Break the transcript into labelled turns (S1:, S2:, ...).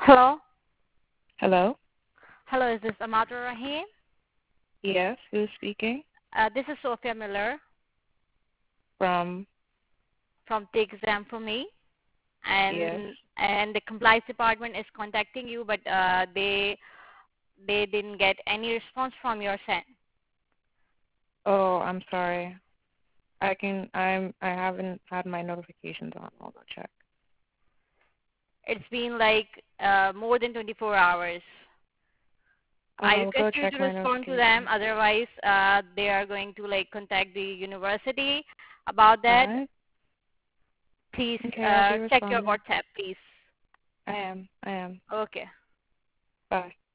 S1: Hello?
S2: Hello?
S1: Hello, is this Amatul Rahim?
S2: Yes, who's speaking?
S1: This is Sophia Miller
S2: From,
S1: from Take Exam for Me.
S2: yes.
S1: And the compliance department is contacting you, but they didn't get any response from your send.
S2: Oh, I'm sorry. I haven't had my notifications on. I'll go check.
S1: It's been like more than 24 hours. I
S2: I'll
S1: request
S2: go
S1: you
S2: check
S1: to
S2: my
S1: respond to them,
S2: notifications.
S1: otherwise they are going to like contact the university about that.
S2: Alright.
S1: Please
S2: Okay, I'll be
S1: check your
S2: responding.
S1: WhatsApp, please.
S2: I am.
S1: Okay.
S2: Bye.